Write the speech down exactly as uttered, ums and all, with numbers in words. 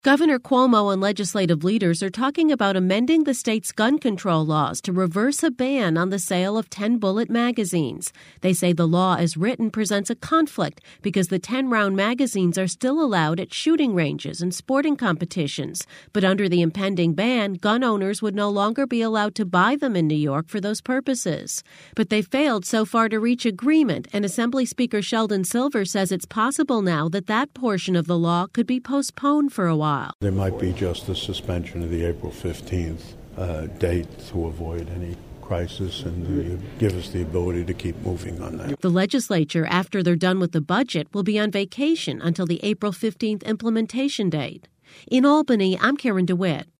Governor Cuomo and legislative leaders are talking about amending the state's gun control laws to reverse a ban on the sale of ten-bullet magazines. They say the law as written presents a conflict because the ten-round magazines are still allowed at shooting ranges and sporting competitions. But under the impending ban, gun owners would no longer be allowed to buy them in New York for those purposes. But they failed so far to reach agreement, and Assembly Speaker Sheldon Silver says it's possible now that that portion of the law could be postponed for a while. There might be just a suspension of the April fifteenth uh, date to avoid any crisis and uh, give us the ability to keep moving on that. The legislature, after they're done with the budget, will be on vacation until the April fifteenth implementation date. In Albany, I'm Karen DeWitt.